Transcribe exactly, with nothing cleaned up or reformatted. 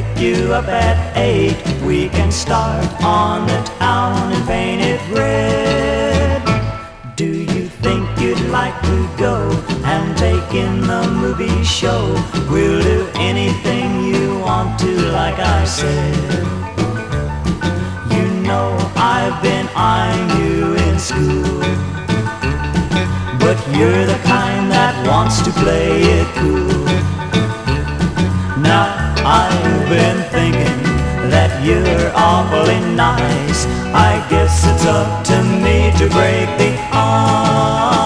you up at eight. We can start on the town and paint it red. Do you think you'd like to go and take in the movie show? We'll do anything you want to, like I said. You know I've been eyeing you in school, but you're the kind that wants to play it cool. Now I've been thinking that you're awfully nice. I guess it's up to me to break the ice.